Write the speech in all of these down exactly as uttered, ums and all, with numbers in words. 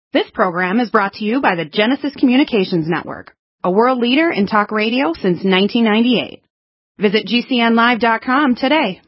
This program is brought to you by the Genesis Communications Network, a world leader in talk radio since nineteen ninety-eight. Visit G C N live dot com today.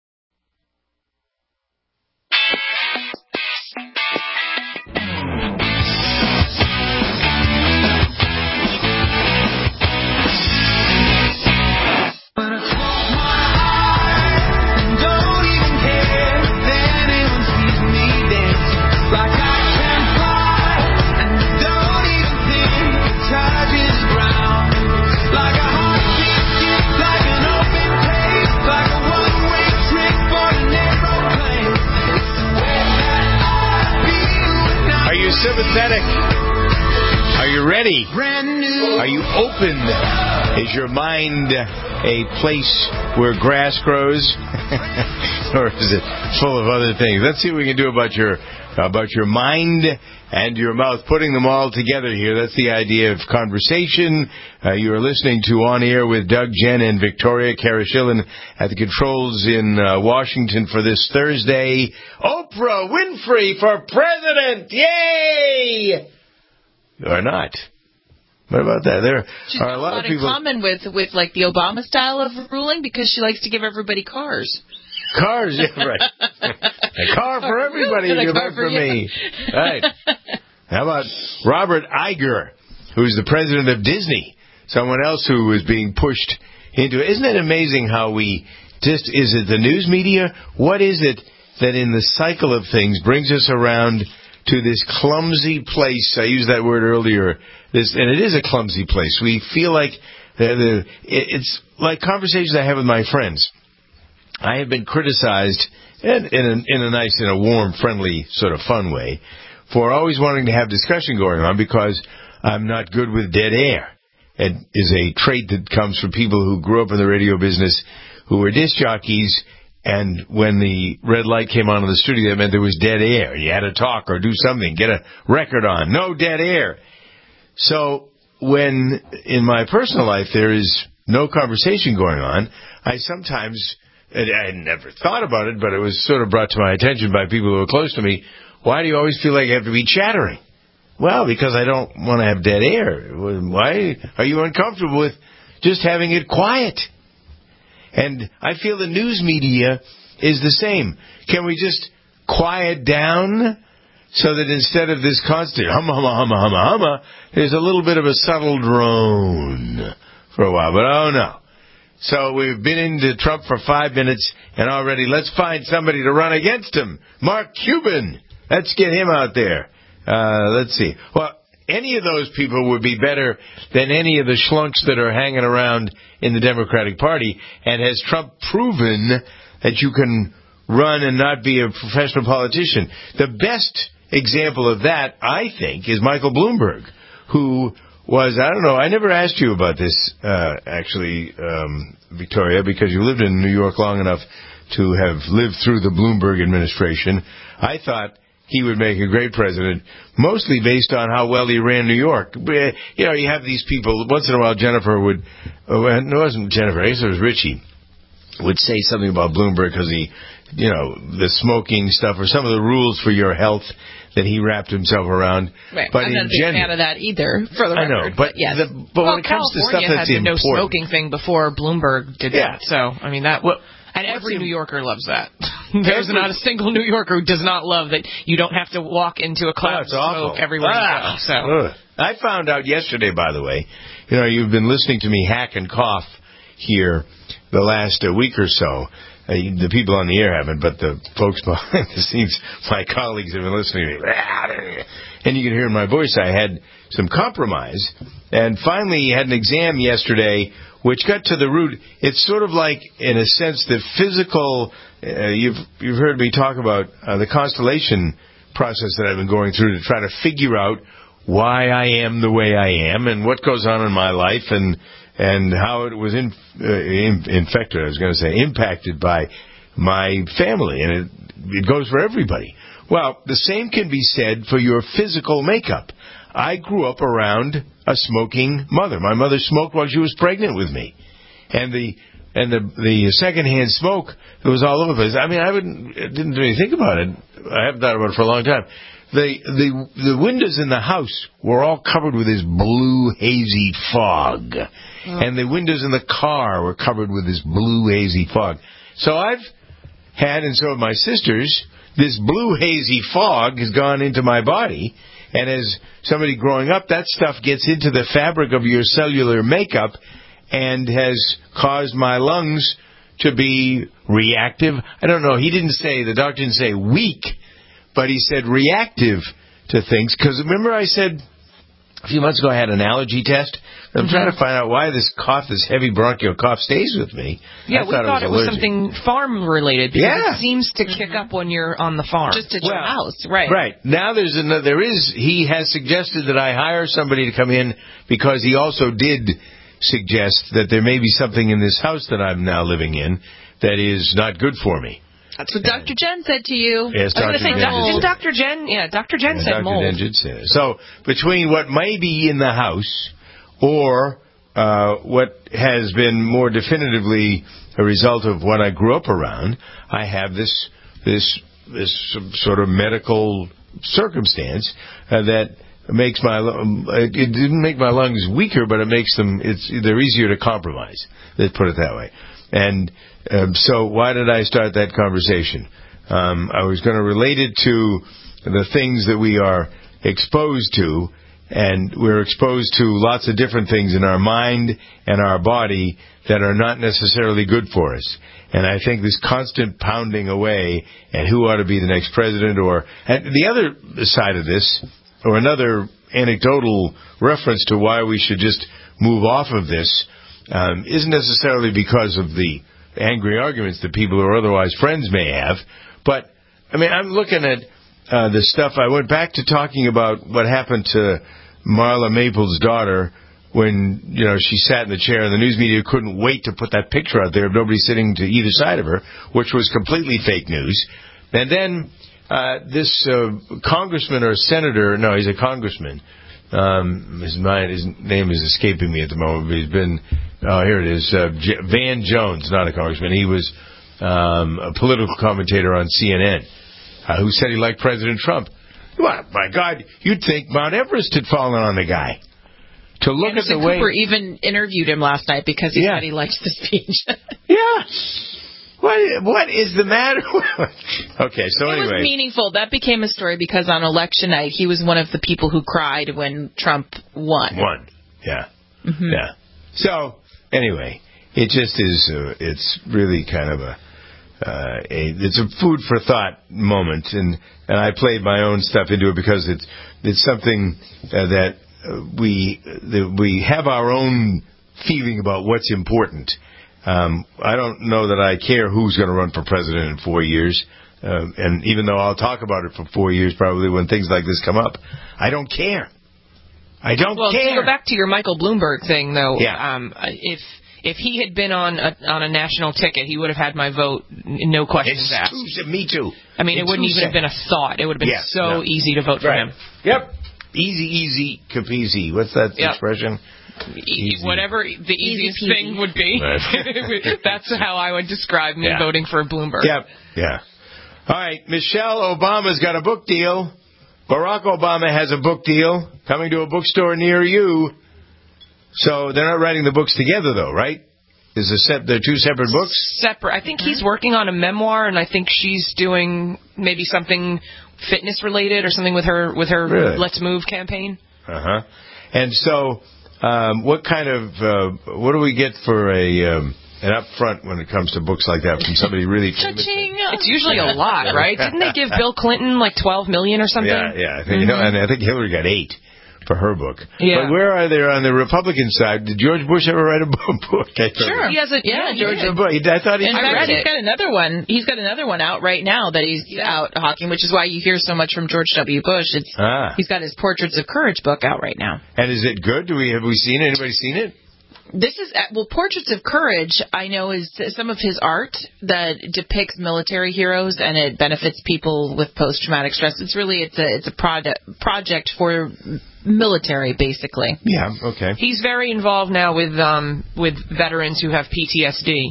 Sympathetic. Are you ready? Are you open? Is your mind a place where grass grows? Or is it full of other things? Let's see what we can do about your about your mind and your mouth, putting them all together here. That's the idea of conversation. Uh, you are listening to On Air with Doug, Jen, and Victoria. Kara Schillen at the controls in uh, Washington for this Thursday. Oprah Winfrey for president! Yay! Or not. What about that? There She's are a lot, a lot of people in common with, with like the Obama style of ruling because she likes to give everybody cars. Cars, yeah, right. A car for everybody, you vote for, for me. Right. How about Robert Iger, who's the president of Disney? Someone else who is being pushed into it. Isn't it amazing how we just, is it the news media? What is it that in the cycle of things brings us around to this clumsy place? I used that word earlier. This, and it is a clumsy place. We feel like the, the, it's like conversations I have with my friends. I have been criticized, in, in, a, in a nice, in a warm, friendly, sort of fun way, for always wanting to have discussion going on because I'm not good with dead air. It is a trait that comes from people who grew up in the radio business, who were disc jockeys, and when the red light came on in the studio, that meant there was dead air. You had to talk or do something, get a record on. No dead air. So when, in my personal life, there is no conversation going on, I sometimes... I never thought about it, but it was sort of brought to my attention by people who are close to me. Why do you always feel like you have to be chattering? Well, because I don't want to have dead air. Why are you uncomfortable with just having it quiet? And I feel the news media is the same. Can we just quiet down so that instead of this constant hum, hum, hum, hum, hum, there's a little bit of a subtle drone for a while? But oh no. So we've been into Trump for five minutes, and already let's find somebody to run against him. Mark Cuban. Let's get him out there. Uh, let's see. Well, any of those people would be better than any of the schlunks that are hanging around in the Democratic Party. And has Trump proven that you can run and not be a professional politician? The best example of that, I think, is Michael Bloomberg, who... was, I don't know, I never asked you about this, uh, actually, um, Victoria, because you lived in New York long enough to have lived through the Bloomberg administration. I thought he would make a great president, mostly based on how well he ran New York. You know, you have these people, once in a while Jennifer would, oh, it wasn't Jennifer, I guess it was Richie, would say something about Bloomberg because he, you know, the smoking stuff or some of the rules for your health that he wrapped himself around. Right. But I'm in not a big gen- fan of that either, for the record. I know, but, but, yes. the, but well, when it comes California to stuff that's had the important... no smoking thing before Bloomberg did yeah. that. So, I mean, that... Well, and every New Yorker loves that. There's not a single New Yorker who does not love that you don't have to walk into a cloud of oh, smoke everywhere ah, you go. So. Ugh. I found out yesterday, by the way, you know, you've been listening to me hack and cough here the last uh, week or so. Uh, the people on the air haven't, but the folks behind the scenes, my colleagues have been listening to me. And you can hear in my voice I had some compromise. And finally, had an exam yesterday, which got to the root. It's sort of like, in a sense, the physical, uh, you've you've heard me talk about uh, the constellation process that I've been going through to try to figure out why I am the way I am and what goes on in my life and and how it was in, uh, in, infected, I was going to say, impacted by my family. And it, it goes for everybody. Well, the same can be said for your physical makeup. I grew up around a smoking mother. My mother smoked while she was pregnant with me. And the and the the secondhand smoke, it was all over the place. I mean, I wouldn't, didn't really think about it. I haven't thought about it for a long time. the the the windows in the house were all covered with this blue hazy fog, oh. and the windows in the car were covered with this blue hazy fog. So I've had, and so have my sisters, this blue hazy fog has gone into my body, and as somebody growing up, that stuff gets into the fabric of your cellular makeup and has caused my lungs to be reactive. I don't know. He didn't say, the doctor didn't say weak, but he said reactive to things. Because remember I said a few months ago I had an allergy test? I'm mm-hmm. trying to find out why this cough, this heavy bronchial cough, stays with me. Yeah, I we thought, thought it it was, was something farm-related, because yeah. it seems to kick up when you're on the farm. Just at well, your house, right. Right. Now there's another, there is, he has suggested that I hire somebody to come in, because he also did suggest that there may be something in this house that I'm now living in that is not good for me. That's what Doctor Jen said to you. Yes, I was going to say, Jen didn't Doctor Jen? Yeah, Doctor Jen yeah, said Doctor mold. Jen did say it. So between what may be in the house or uh, what has been more definitively a result of what I grew up around, I have this this this sort of medical circumstance uh, that makes my it didn't make my lungs weaker, but it makes them it's they're easier to compromise. Let's put it that way. And um, so why did I start that conversation? Um, I was going to relate it to the things that we are exposed to, and we're exposed to lots of different things in our mind and our body that are not necessarily good for us. And I think this constant pounding away at who ought to be the next president, or and the other side of this, or another anecdotal reference to why we should just move off of this, um, isn't necessarily because of the angry arguments that people or otherwise friends may have, but, I mean, I'm looking at uh, the stuff. I went back to talking about what happened to Marla Maples' daughter when, you know, she sat in the chair and the news media couldn't wait to put that picture out there of nobody sitting to either side of her, which was completely fake news. And then uh, this uh, congressman or senator, no, he's a congressman. Um, his, mind, his name is escaping me at the moment, but he's been, oh, here it is, uh, J- Van Jones, not a congressman. He was um, a political commentator on C N N uh, who said he liked President Trump. Well, my God, you'd think Mount Everest had fallen on the guy. To look Anderson at the way Cooper even interviewed him last night because he yeah. said he liked the speech. yeah. What what is the matter? Okay, so it anyway. It was meaningful. That became a story because on election night, he was one of the people who cried when Trump won. Won, yeah. Mm-hmm. Yeah. So, anyway, it just is, uh, it's really kind of a, uh, a, it's a food for thought moment, and, and I played my own stuff into it because it's, it's something uh, that uh, we, that we have our own feeling about what's important. Um, I don't know that I care who's going to run for president in four years. Uh, and even though I'll talk about it for four years probably when things like this come up, I don't care. I don't well, care. Well, to go back to your Michael Bloomberg thing, though, yeah. um, if if he had been on a, on a national ticket, he would have had my vote, no questions it's asked. Too, me too. I mean, it's it wouldn't even sad. have been a thought. It would have been yeah, so no. easy to vote for right. him. Yep. Easy, easy, capeasy. What's that yep. expression? Easy. Whatever the easiest Easy thing would be. Right. That's how I would describe me yeah. voting for Bloomberg. Yep. Yeah. All right. Michelle Obama's got a book deal. Barack Obama has a book deal coming to a bookstore near you. So they're not writing the books together, though, right? Is a set? They're two separate books. Separate. I think he's working on a memoir, and I think she's doing maybe something fitness related or something with her with her really? Let's Move campaign. Uh huh. And so, um, what kind of uh, what do we get for a um, an upfront when it comes to books like that from somebody really famous? It's usually a lot, right? Didn't they give Bill Clinton like twelve million or something? Yeah, yeah. I think, mm-hmm. you know, and I think Hillary got eight for her book. Yeah. But where are they on the Republican side? Did George Bush ever write a book? Sure. He has a yeah, yeah, George. Yeah. I thought he. In I fact, read he's it. got another one. He's got another one out right now that he's yeah. out hawking, which is why you hear so much from George W. Bush. It's ah. He's got his Portraits of Courage book out right now. And is it good? Do we have we seen it? Anybody seen it? This is well, Portraits of Courage. I know is some of his art that depicts military heroes, and it benefits people with post-traumatic stress. It's really it's a it's a project project for military, basically. Yeah. Okay. He's very involved now with um with veterans who have P T S D.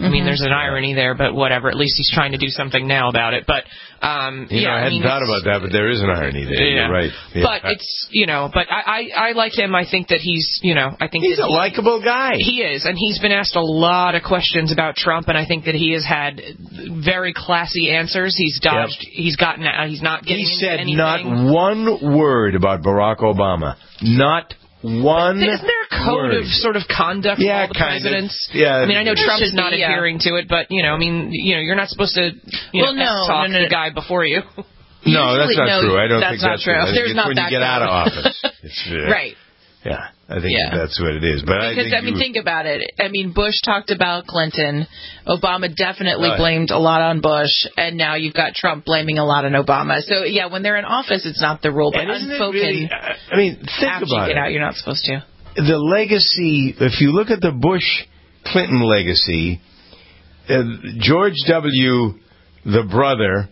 I mean, there's an irony there, but whatever. At least he's trying to do something now about it. But um, you yeah, know, I hadn't I mean, thought about that, but there is an irony there. Yeah. You're right. Yeah. But it's you know, but I, I I like him. I think that he's you know, I think he's that a likable guy. He is, and he's been asked a lot of questions about Trump, and I think that he has had very classy answers. He's dodged. Yep. He's gotten. Uh, he's not getting. He said anything. not one word about Barack Obama. Not one. Isn't there a code word. of sort of conduct yeah, for all the kind presidents? Of, yeah. I mean, I know Trump is not be, adhering yeah. to it, but you know, I mean, you know, you're not supposed to, you well, know, no, talk no, no, the guy before you. No, that's not no, true. I don't that's think not that's true. true. I think There's it's not when that you get out of office. It's, uh, right. Yeah, I think yeah. that's what it is. But because, I, think I mean, you, think about it. I mean, Bush talked about Clinton. Obama definitely uh, blamed a lot on Bush. And now you've got Trump blaming a lot on Obama. So, yeah, when they're in office, it's not the rule. But unspoken, really, I mean, think after about you get it. out, you're not supposed to. The legacy, if you look at the Bush-Clinton legacy, uh, George W., the brother,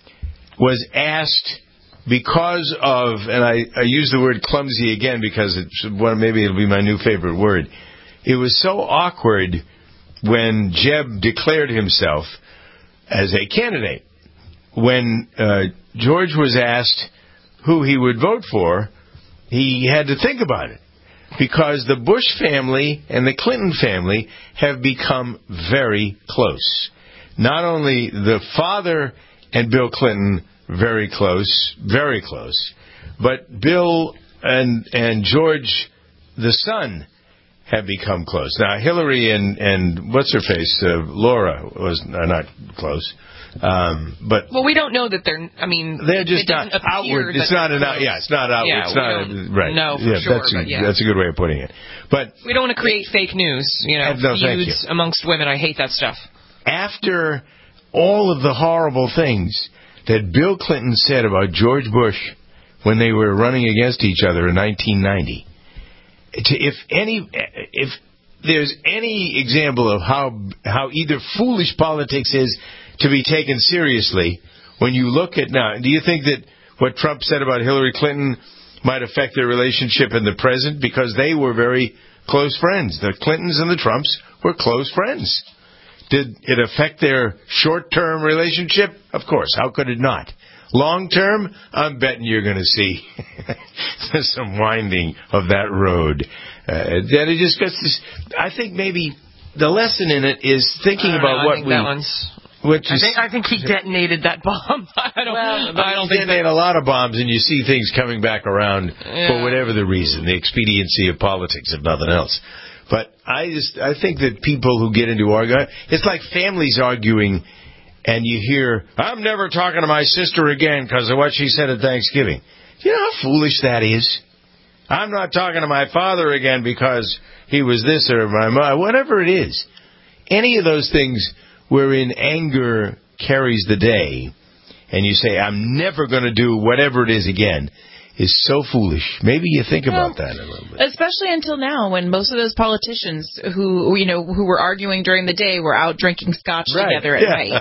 was asked because of, and I, I use the word clumsy again because it's well, maybe it'll be my new favorite word. It was so awkward when Jeb declared himself as a candidate. When uh, George was asked who he would vote for, he had to think about it. Because the Bush family and the Clinton family have become very close. Not only the father and Bill Clinton very close, very close, but Bill and and George, the son, have become close. Now, Hillary and, and what's-her-face, uh, Laura, was are not close. Um, but well, we don't know that they're. I mean, they're just it not outward. It's not an out. Yeah, it's not outward. Yeah, it's not a, right. No, for yeah, sure. That's a, but yeah. that's a good way of putting it. But we don't want to create fake news. You know, no, feuds amongst women. I hate that stuff. After all of the horrible things that Bill Clinton said about George Bush when they were running against each other in nineteen ninety, if any, if there's any example of how how either foolish politics is to be taken seriously, when you look at now, do you think that what Trump said about Hillary Clinton might affect their relationship in the present? Because they were very close friends. The Clintons and the Trumps were close friends. Did it affect their short-term relationship? Of course. How could it not? Long-term, I'm betting you're going to see some winding of that road. Uh, that it just gets this, I think maybe the lesson in it is thinking about know, what I think we... That one's, Which I, is, think, I think he detonated that bomb. I don't, well, I don't he think detonated a lot of bombs, and you see things coming back around yeah. for whatever the reason, the expediency of politics, if nothing else. But I just I think that people who get into arguing, it's like families arguing, and you hear, I'm never talking to my sister again because of what she said at Thanksgiving. Do you know how foolish that is? I'm not talking to my father again because he was this or my mother, whatever it is. Any of those things wherein anger carries the day, and you say, I'm never going to do whatever it is again, is so foolish. Maybe you think well, about that a little bit. Especially until now, when most of those politicians who you know who were arguing during the day were out drinking scotch right. together at yeah. night.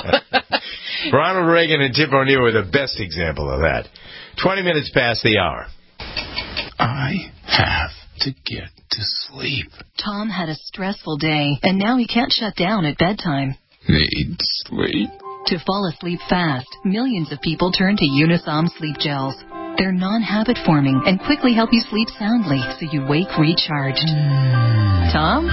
So Ronald Reagan and Tip O'Neill were the best example of that. Twenty minutes past the hour. I have to get to sleep. Tom had a stressful day, and now he can't shut down at bedtime. Need sleep. To fall asleep fast, millions of people turn to Unisom sleep gels. They're non-habit forming and quickly help you sleep soundly so you wake recharged. Tom?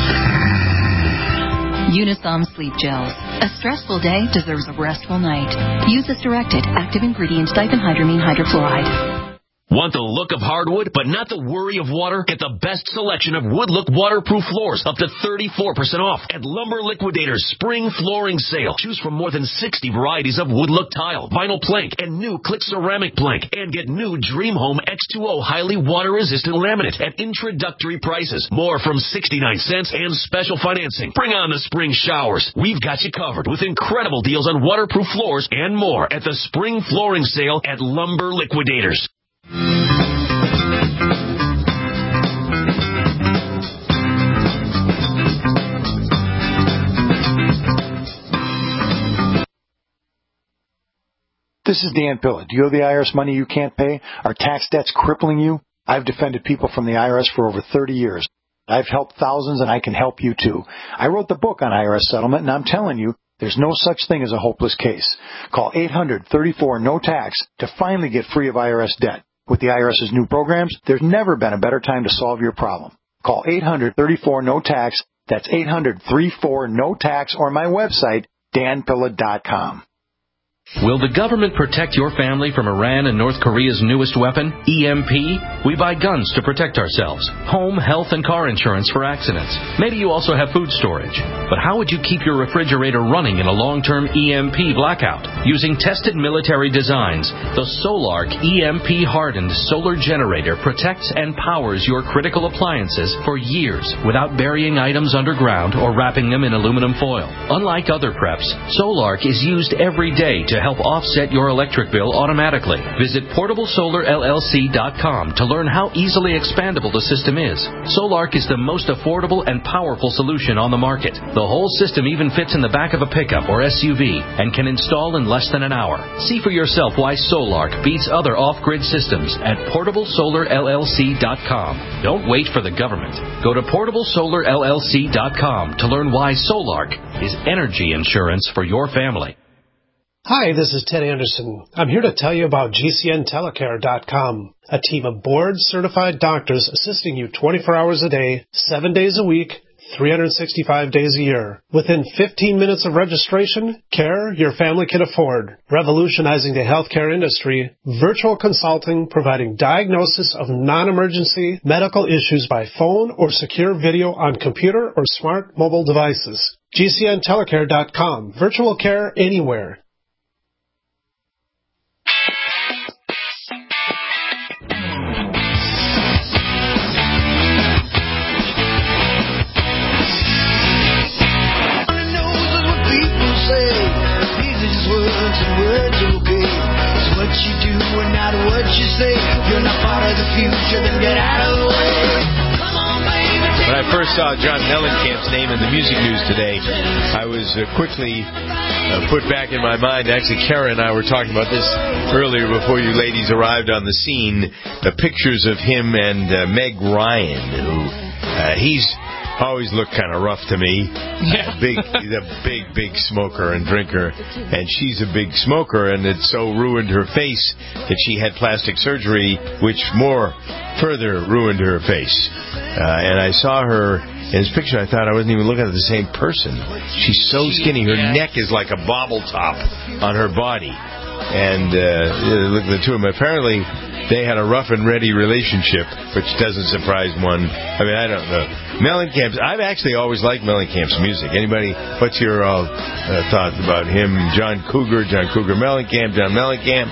Unisom sleep gels. A stressful day deserves a restful night. Use as directed. Active ingredient diphenhydramine hydrochloride. Want the look of hardwood, but not the worry of water? Get the best selection of Woodlook waterproof floors, up to thirty-four percent off at Lumber Liquidators Spring Flooring Sale. Choose from more than sixty varieties of Woodlook tile, vinyl plank, and new Click ceramic plank. And get new Dream Home X two O highly water-resistant laminate at introductory prices. More from sixty-nine cents and special financing. Bring on the spring showers. We've got you covered with incredible deals on waterproof floors and more at the Spring Flooring Sale at Lumber Liquidators. This is Dan Pilla. Do you owe the I R S money you can't pay? Are tax debts crippling you? I've defended people from the I R S for over thirty years. I've helped thousands, and I can help you too. I wrote the book on I R S settlement, and I'm telling you, there's no such thing as a hopeless case. Call eight hundred, thirty-four, no tax to finally get free of I R S debt. With the IRS's new programs, there's never been a better time to solve your problem. Call eight hundred, thirty-four, no tax. That's eight hundred, thirty-four, no tax, or my website, dan pilla dot com. Will the government protect your family from Iran and North Korea's newest weapon, E M P? We buy guns to protect ourselves, home, health, and car insurance for accidents. Maybe you also have food storage. But how would you keep your refrigerator running in a long-term E M P blackout? Using tested military designs, the Solarc E M P-hardened solar generator protects and powers your critical appliances for years without burying items underground or wrapping them in aluminum foil. Unlike other preps, Solarc is used every day to help offset your electric bill automatically. Visit portable solar L L C dot com to learn how easily expandable the system is. Solarc is the most affordable and powerful solution on the market. The whole system even fits in the back of a pickup or S U V and can install in less than an hour. See for yourself why Solarc beats other off-grid systems at portable solar L L C dot com. Don't wait for the government. Go to portable solar L L C dot com to learn why Solarc is energy insurance for your family. Hi, this is Ted Anderson. I'm here to tell you about G C N telecare dot com, a team of board-certified doctors assisting you twenty-four hours a day, seven days a week, three hundred sixty-five days a year. Within fifteen minutes of registration, care your family can afford. Revolutionizing the healthcare industry, virtual consulting providing diagnosis of non-emergency medical issues by phone or secure video on computer or smart mobile devices. G C N telecare dot com. Virtual care anywhere. What you say, you're not part of the future, then get out of the way. Come on, baby. When I first saw John Mellencamp's name in the music news today, I was uh, quickly uh, put back in my mind. Actually, Kara and I were talking about this earlier before you ladies arrived on the scene. The pictures of him and uh, Meg Ryan, who uh, he's always looked kind of rough to me. Yeah. Big, he's a big, big smoker and drinker, and she's a big smoker, and it so ruined her face that she had plastic surgery, which more further ruined her face. Uh, and I saw her in his picture. I thought I wasn't even looking at the same person. She's so skinny. Her yeah. neck is like a bobble top on her body. And uh, look at the two of them. Apparently, they had a rough and ready relationship, which doesn't surprise one. I mean, I don't know. Mellencamp's, I've actually always liked Mellencamp's music. Anybody, what's your uh, thoughts about him? John Cougar, John Cougar Mellencamp, John Mellencamp.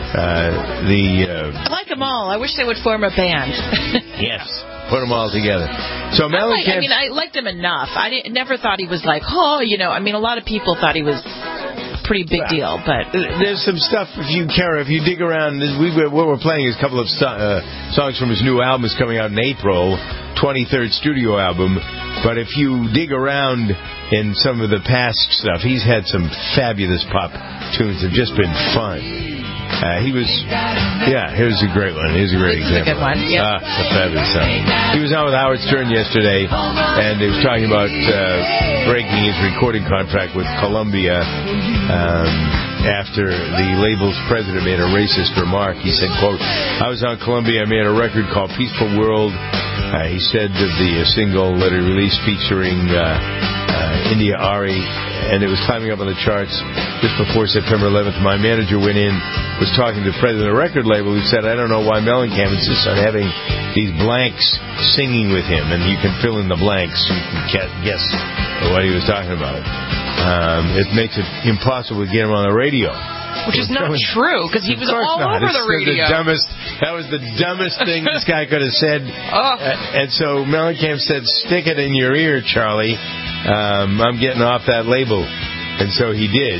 Uh, the uh, I like them all. I wish they would form a band. Yes. Put them all together. So Mellencamp. I, like, I mean, I liked him enough. I didn't, never thought he was like, oh, you know. I mean, a lot of people thought he was pretty big deal, but there's some stuff. If you care, if you dig around, we what we're playing is a couple of uh, songs from his new album. Is coming out in April, twenty-third studio album. But if you dig around in some of the past stuff, he's had some fabulous pop tunes. Have just been fun. Uh, he was, yeah, here's a great one. Here's a great this example. Is a good one. Yep. Ah, a fabulous song. He was on with Howard Stern yesterday, and he was talking about uh, breaking his recording contract with Columbia um, after the label's president made a racist remark. He said, quote, I was on Columbia, I made a record called Peaceful World. Uh, he said of the uh, single that he released featuring uh, uh, India Ari, and it was climbing up on the charts just before September eleventh. My manager went in, was talking to the president of the record label, who said, I don't know why Mellencamp insists on having these blanks singing with him, and you can fill in the blanks. You can guess what he was talking about. Um, it makes it impossible to get him on the radio. Which is not true, because he was all not. over It's the radio. The dumbest, that was the dumbest thing this guy could have said. Oh. Uh, and so Mellencamp said, stick it in your ear, Charlie. Um, I'm getting off that label. And so he did.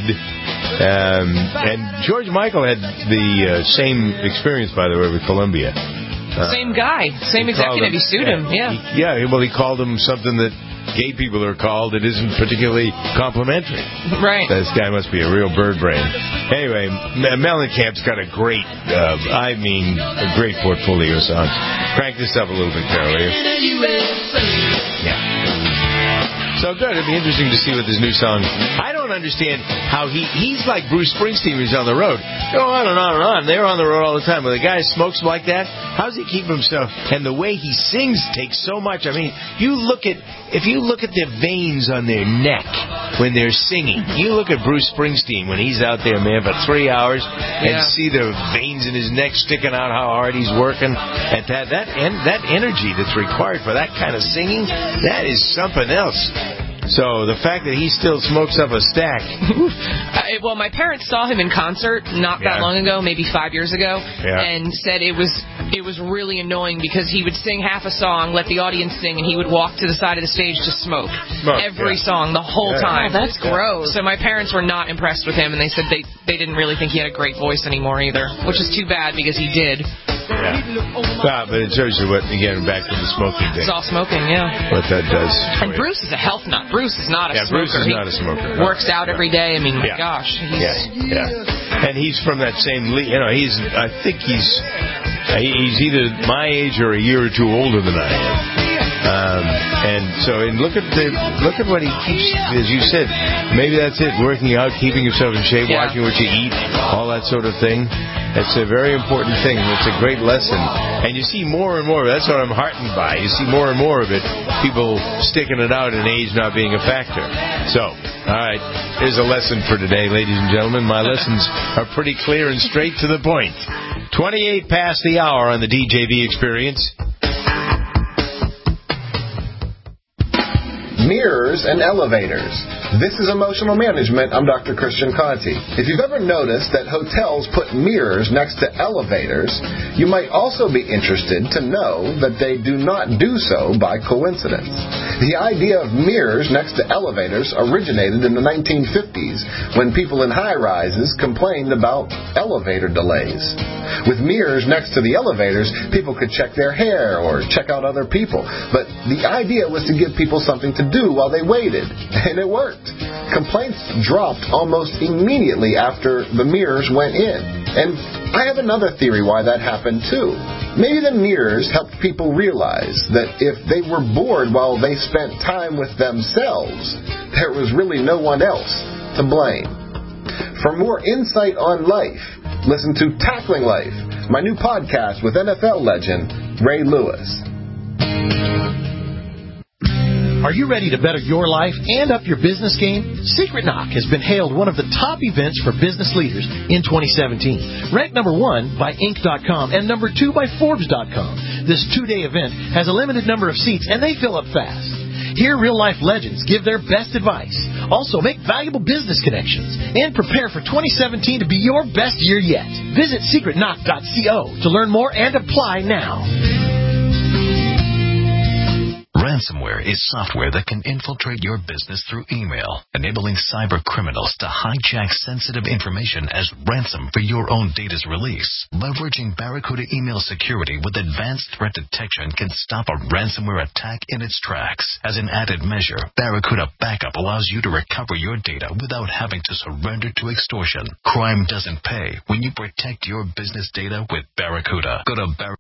Um, and George Michael had the uh, same experience, by the way, with Columbia. Uh, same guy. Same he executive. Him, he sued yeah, him, yeah. He, yeah, well, he called him something that gay people are called that isn't particularly complimentary. Right. This guy must be a real bird brain. Anyway, Mellencamp's got a great, uh, I mean, a great portfolio of songs. Crank this up a little bit, Carol, will you? Yeah. So good. It'd be interesting to see what this new song. I don't understand how he he's like Bruce Springsteen when he's on the road. Go on and on and on. They're on the road all the time. When the guy smokes like that, how does he keep himself? And the way he sings takes so much. I mean, you look at if you look at the veins on their neck when they're singing. You look at Bruce Springsteen when he's out there, man, for three hours and Yeah. see the veins in his neck sticking out, how hard he's working. And that that and that energy that's required for that kind of singing, that is something else. So the fact that he still smokes up a stack. I, well, my parents saw him in concert not that Yeah. long ago, maybe five years ago, Yeah. and said it was it was really annoying because he would sing half a song, let the audience sing, and he would walk to the side of the stage to smoke, Smoke, every yeah. song the whole Yeah. time. Oh, that's gross. So my parents were not impressed with him, and they said they they didn't really think he had a great voice anymore either, which is too bad because he did. Yeah. Well, but it shows you what, again, back to the smoking thing. It's all smoking, yeah. What that does. And Bruce is a health nut. Bruce is not a Yeah, smoker. Bruce is He not a smoker. works out every day. I mean, my Yeah. gosh. He's, Yeah, yeah. And he's from that same league. You know, he's, I think he's, he's either my age or a year or two older than I am. Um, and so, and look at the, look at what he keeps, as you said, maybe that's it, working out, keeping yourself in shape, Yeah. watching what you eat, all that sort of thing. It's a very important thing. It's a great lesson. And you see more and more, that's what I'm heartened by. You see more and more of it, people sticking it out and age not being a factor. So, all right, here's a lesson for today, ladies and gentlemen. My lessons are pretty clear and straight to the point. twenty-eight past the hour on the D J V Experience. Mirrors and elevators. This is Emotional Management. I'm Doctor Christian Conti. If you've ever noticed that hotels put mirrors next to elevators, you might also be interested to know that they do not do so by coincidence. The idea of mirrors next to elevators originated in the nineteen fifties when people in high-rises complained about elevator delays. With mirrors next to the elevators, people could check their hair or check out other people. But the idea was to give people something to do while they waited, and it worked. Complaints dropped almost immediately after the mirrors went in. And I have another theory why that happened too. Maybe the mirrors helped people realize that if they were bored while they spent time with themselves, there was really no one else to blame. For more insight on life, listen to Tackling Life, my new podcast with N F L legend Ray Lewis. Are you ready to better your life and up your business game? Secret Knock has been hailed one of the top events for business leaders in twenty seventeen. Ranked number one by Inc dot com and number two by Forbes dot com. This two-day event has a limited number of seats and they fill up fast. Hear real-life legends give their best advice. Also, make valuable business connections and prepare for twenty seventeen to be your best year yet. Visit secret knock dot co to learn more and apply now. Ransomware is software that can infiltrate your business through email, enabling cyber criminals to hijack sensitive information as ransom for your own data's release. Leveraging Barracuda email security with advanced threat detection can stop a ransomware attack in its tracks. As an added measure, Barracuda Backup allows you to recover your data without having to surrender to extortion. Crime doesn't pay when you protect your business data with Barracuda. Go to Barracuda.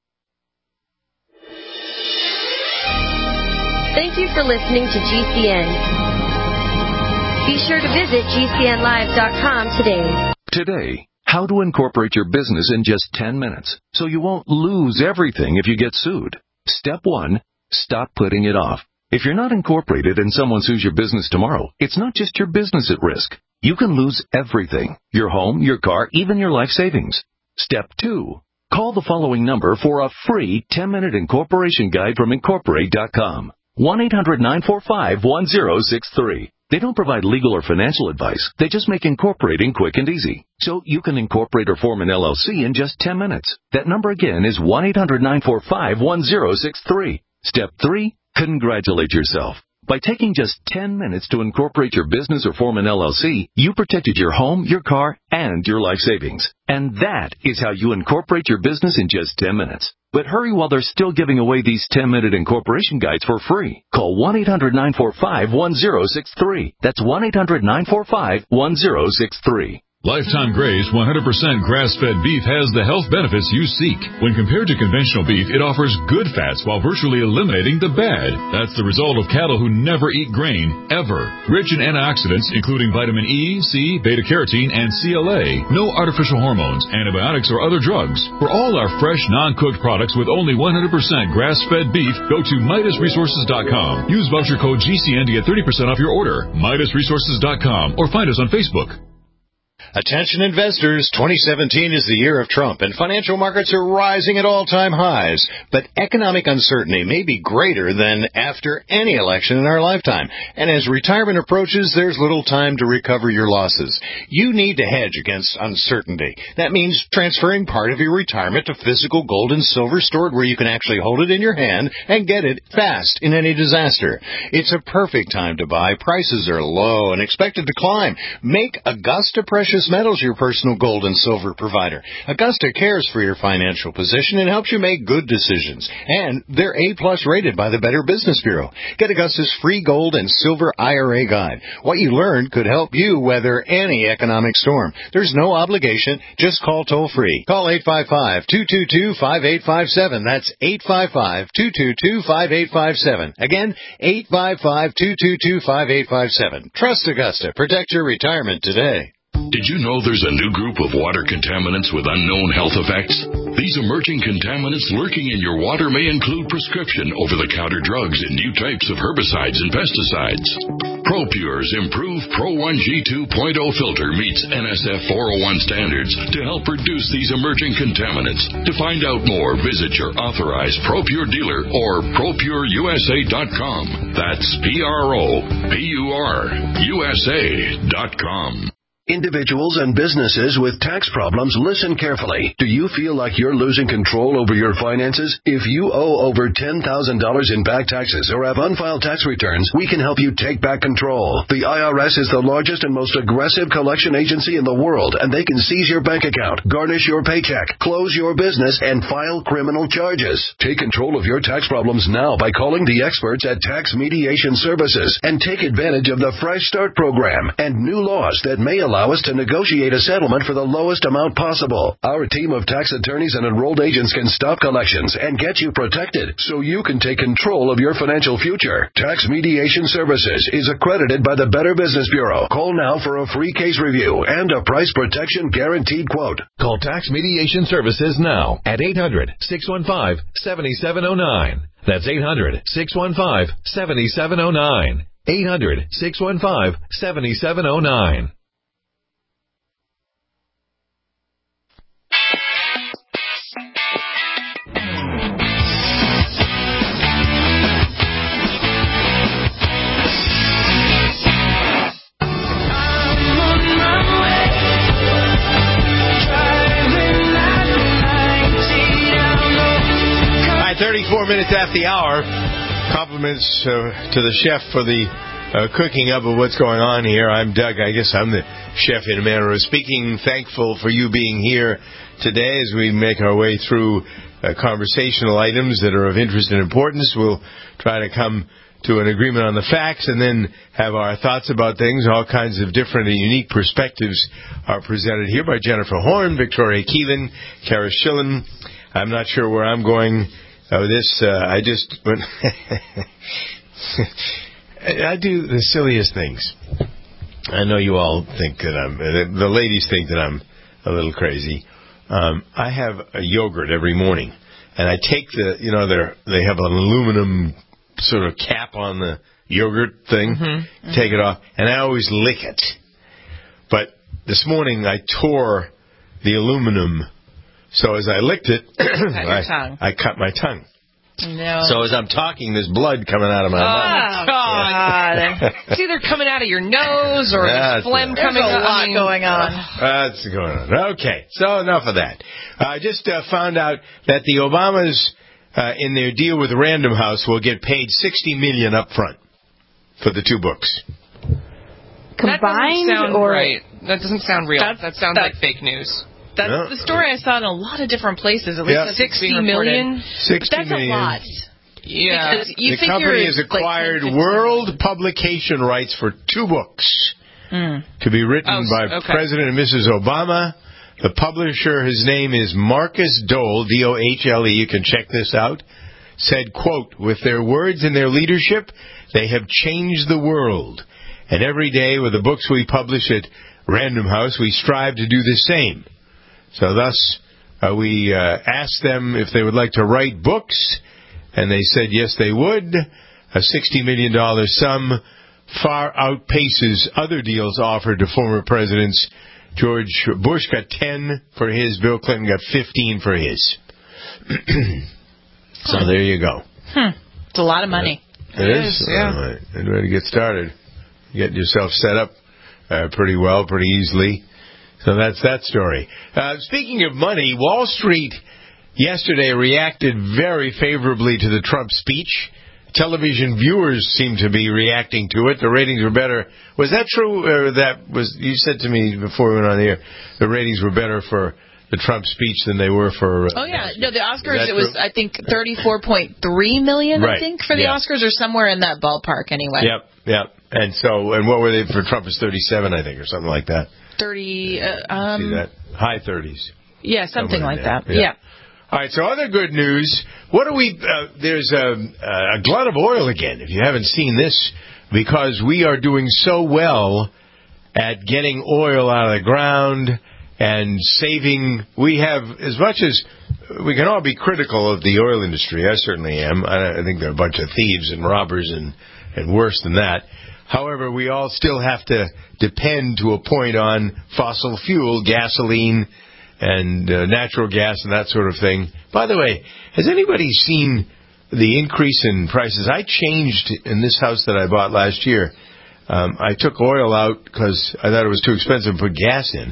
Thank you for listening to G C N. Be sure to visit G C N live dot com today. Today, how to incorporate your business in just ten minutes so you won't lose everything if you get sued. Step one, stop putting it off. If you're not incorporated and someone sues your business tomorrow, it's not just your business at risk. You can lose everything, your home, your car, even your life savings. Step two, call the following number for a free ten-minute incorporation guide from Incorporate dot com. one eight hundred nine four five one zero six three. They don't provide legal or financial advice. They just make incorporating quick and easy. So you can incorporate or form an L L C in just ten minutes. That number again is one eight hundred nine four five one zero six three. Step three, congratulate yourself. By taking just ten minutes to incorporate your business or form an L L C, you protected your home, your car, and your life savings. And that is how you incorporate your business in just ten minutes. But hurry while they're still giving away these ten-minute incorporation guides for free. Call one eight hundred nine four five one zero six three. That's one eight hundred nine four five one zero six three. Lifetime Graze one hundred percent grass-fed beef has the health benefits you seek. When compared to conventional beef, it offers good fats while virtually eliminating the bad. That's the result of cattle who never eat grain, ever. Rich in antioxidants, including vitamin E, C, beta-carotene, and C L A. No artificial hormones, antibiotics, or other drugs. For all our fresh, non-cooked products with only one hundred percent grass-fed beef, go to Midas Resources dot com. Use voucher code G C N to get thirty percent off your order. Midas Resources dot com or find us on Facebook. Attention investors, twenty seventeen is the year of Trump, and financial markets are rising at all-time highs. But economic uncertainty may be greater than after any election in our lifetime. And as retirement approaches, there's little time to recover your losses. You need to hedge against uncertainty. That means transferring part of your retirement to physical gold and silver stored where you can actually hold it in your hand and get it fast in any disaster. It's a perfect time to buy. Prices are low and expected to climb. Make Augusta Precious Metals your personal gold and silver provider. Augusta cares for your financial position and helps you make good decisions. And they're A-plus rated by the Better Business Bureau. Get Augusta's free gold and silver I R A guide. What you learn could help you weather any economic storm. There's no obligation. Just call toll-free. Call eight five five, two two two, five eight five seven. That's eight five five, two two two, five eight five seven. Again, eight five five, two two two, five eight five seven. Trust Augusta. Protect your retirement today. Did you know there's a new group of water contaminants with unknown health effects? These emerging contaminants lurking in your water may include prescription over-the-counter drugs and new types of herbicides and pesticides. ProPure's improved Pro one G two point oh filter meets N S F four oh one standards to help reduce these emerging contaminants. To find out more, visit your authorized ProPure dealer or Pro Pure U S A dot com. That's P R O P U R U S A dot com. Individuals and businesses with tax problems, listen carefully. Do you feel like you're losing control over your finances? If you owe over ten thousand dollars in back taxes or have unfiled tax returns, we can help you take back control. The I R S is the largest and most aggressive collection agency in the world, and they can seize your bank account, garnish your paycheck, close your business, and file criminal charges. Take control of your tax problems now by calling the experts at Tax Mediation Services and take advantage of the Fresh Start program and new laws that may allow Allow us to negotiate a settlement for the lowest amount possible. Our team of tax attorneys and enrolled agents can stop collections and get you protected so you can take control of your financial future. Tax Mediation Services is accredited by the Better Business Bureau. Call now for a free case review and a price protection guaranteed quote. Call Tax Mediation Services now at eight hundred, six one five, seven seven zero nine. That's eight hundred, six one five, seven seven zero nine. eight hundred, six one five, seven seven zero nine. thirty-four minutes after the hour. Compliments uh, to the chef for the uh, cooking up of what's going on here. I'm Doug. I guess I'm the chef in a manner of speaking. Thankful for you being here today as we make our way through uh, conversational items that are of interest and importance. We'll try to come to an agreement on the facts and then have our thoughts about things. All kinds of different and unique perspectives are presented here by Jennifer Horn, Victoria Keelan, Kara Schillen. I'm not sure where I'm going. Oh, this, uh, I just, I do the silliest things. I know you all think that I'm, the ladies think that I'm a little crazy. Um, I have a yogurt every morning, and I take the, you know, they're, they have an aluminum sort of cap on the yogurt thing, mm-hmm. take it off, and I always lick it. But this morning I tore the aluminum. So as I licked it, I, I cut my tongue. No. So as I'm talking, there's blood coming out of my oh, mouth. Oh, God. Yeah. It's either coming out of your nose or there's phlegm coming out. There's a lot I mean, going on. That's going on. Okay, so enough of that. I uh, just uh, found out that the Obamas, uh, in their deal with Random House, will get paid sixty million dollars up front for the two books. Combined that or right? That doesn't sound real. That's, that sounds like fake news. That's no. the story I saw in a lot of different places. At least yeah. sixty million. Sixty but that's million. a lot. Yeah. You the company has acquired like world publication rights for two books. Mm. to be written Oh, by okay. President and Missus Obama. The publisher, his name is Marcus Dole, D O H L E. You can check this out. Said, quote, with their words and their leadership, they have changed the world. And every day with the books we publish at Random House, we strive to do the same. So thus, uh, we uh, asked them if they would like to write books, and they said yes, they would. A sixty million dollars sum far outpaces other deals offered to former presidents. George Bush got ten for his. Bill Clinton got fifteen for his. So there you go. Hmm. It's a lot of money. Uh, it is, yeah. All right. And ready to get started. Get yourself set up uh, pretty well, pretty easily. So that's that story. Uh, speaking of money, Wall Street yesterday reacted very favorably to the Trump speech. Television viewers seem to be reacting to it. The ratings were better. Was that true? Or that was, you said to me before we went on the air, the ratings were better for the Trump speech than they were for... Uh, oh, yeah. No, the Oscars, it true? was, I think, thirty-four point three million, right. I think, for the yeah. Oscars, or somewhere in that ballpark, anyway. Yep, yep. And so, and what were they for Trump? Was thirty-seven, I think, or something like that. thirty, uh, um... See that? High thirties. Yeah, something like there. that. Yeah. yeah. All right, so other good news. What do we... Uh, there's a, a glut of oil again, if you haven't seen this, because we are doing so well at getting oil out of the ground and saving. We have, as much as we can all be critical of the oil industry, I certainly am. I, I think they're a bunch of thieves and robbers and, and worse than that. However, we all still have to depend to a point on fossil fuel, gasoline, and uh, natural gas and that sort of thing. By the way, has anybody seen the increase in prices? I changed in this house that I bought last year. Um, I took oil out because I thought it was too expensive to put gas in.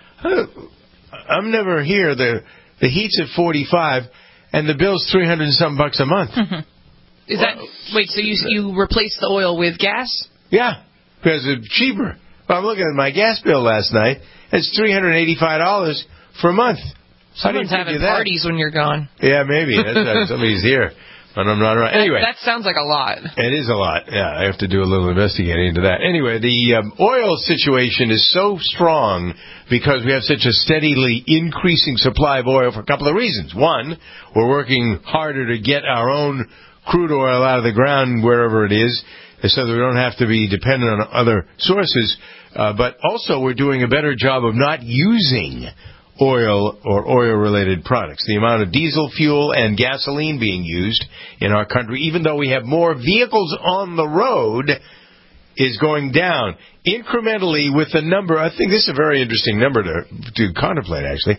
I'm never here. The the heat's at forty-five, and the bill's three hundred and some bucks a month. Mm-hmm. Is that wait? So you you replace the oil with gas? Yeah, because it's cheaper. Well, I'm looking at my gas bill last night. It's three hundred and eighty-five dollars for a month. Someone's having parties when you're gone. Yeah, maybe. That's, uh, somebody's here. But I'm not around. Anyway. That, that sounds like a lot. It is a lot. Yeah, I have to do a little investigating into that. Anyway, the um, oil situation is so strong because we have such a steadily increasing supply of oil for a couple of reasons. One, we're working harder to get our own crude oil out of the ground wherever it is, so that we don't have to be dependent on other sources. Uh, but also we're doing a better job of not using oil or oil-related products. The amount of diesel fuel and gasoline being used in our country, even though we have more vehicles on the road, is going down incrementally with the number. I think this is a very interesting number to, to contemplate, actually.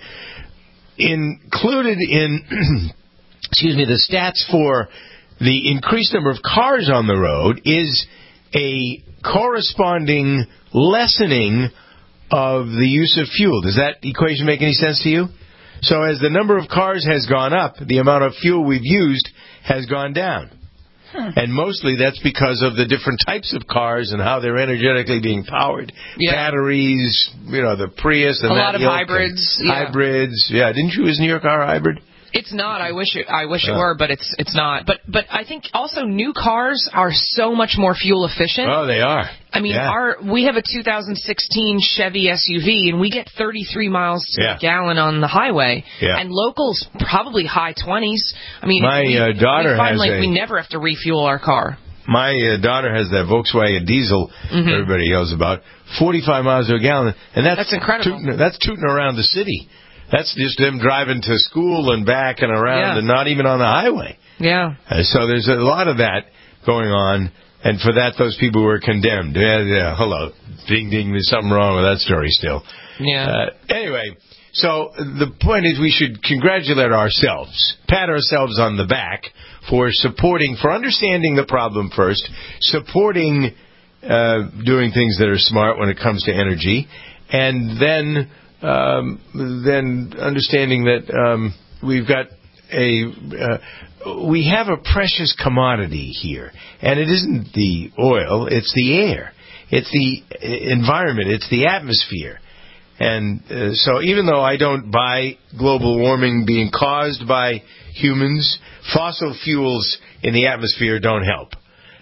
Included in, excuse me, the stats for the increased number of cars on the road is a corresponding lessening of the use of fuel. Does that equation make any sense to you? So as the number of cars has gone up, the amount of fuel we've used has gone down. Hmm. And mostly that's because of the different types of cars and how they're energetically being powered. Yeah. Batteries, you know, the Prius and a that lot of hybrids. Yeah. Hybrids. Yeah. Didn't you, isn't your car a hybrid? It's not. I wish it. I wish oh. it were, but it's it's not. But but I think also new cars are so much more fuel efficient. Oh, they are. I mean, yeah. our we have a two thousand sixteen Chevy S U V, and we get thirty-three miles to yeah. a gallon on the highway. Yeah. And locals probably high twenties. I mean, my we, uh, daughter we find has like a, we never have to refuel our car. My uh, daughter has that Volkswagen diesel mm-hmm. everybody knows about, forty-five miles to a gallon, and that's that's incredible. Tooting, that's tooting around the city. That's just them driving to school and back and around yeah. and not even on the highway. Yeah. Uh, so there's a lot of that going on, and for that, those people were condemned. Yeah, yeah, hello. Ding, ding, there's something wrong with that story still. Yeah. Uh, anyway, so the point is we should congratulate ourselves, pat ourselves on the back for supporting, for understanding the problem first, supporting uh, doing things that are smart when it comes to energy, and then... Um, then understanding that um, we've got a uh, we have a precious commodity here, and it isn't the oil, it's the air, it's the environment, it's the atmosphere. And uh, so even though I don't buy global warming being caused by humans, fossil fuels in the atmosphere don't help.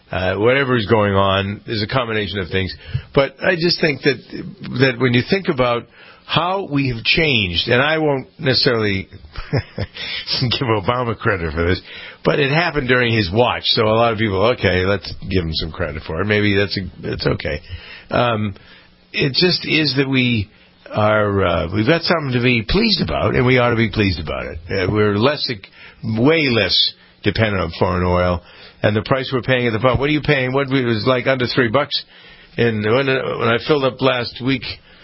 uh, whatever is going on. There's a combination of things. But I just think that that when you think about how we have changed, and I won't necessarily give Obama credit for this, but it happened during his watch, so a lot of people, okay, let's give him some credit for it. Maybe that's a, that's okay. Um, it just is that we are uh, we've got something to be pleased about, and we ought to be pleased about it. Uh, we're less, way less dependent on foreign oil, and the price we're paying at the pump. What are you paying? What it was like under three bucks. And when when I filled up last week